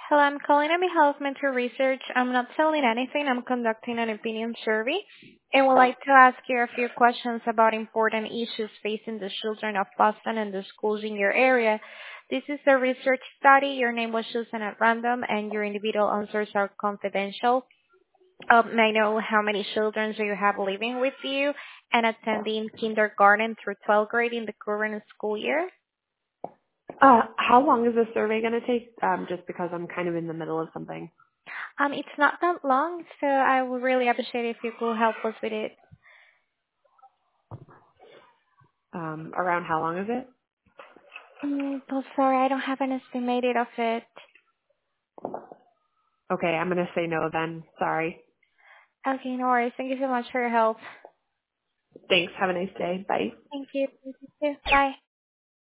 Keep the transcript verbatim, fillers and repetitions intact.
Hello, I'm calling on behalf of Mentor Research. I'm not selling anything. I'm conducting an opinion survey and would like to ask you a few questions about important issues facing the children of Boston and the schools in your area. This is a research study. Your name was chosen at random and your individual answers are confidential. Um, may I know how many children do you have living with you and attending kindergarten through twelfth grade in the current school year? Uh, how long is this survey going to take? Um, just because I'm kind of in the middle of something. Um, it's not that long, so I would really appreciate if you could help us with it. Um, around how long is it? Mm, oh, sorry, I don't have an estimated of it. Okay, I'm going to say no then. Sorry. Okay, no worries. Thank you so much for your help. Thanks. Have a nice day. Bye. Thank you. Thank you too. Bye.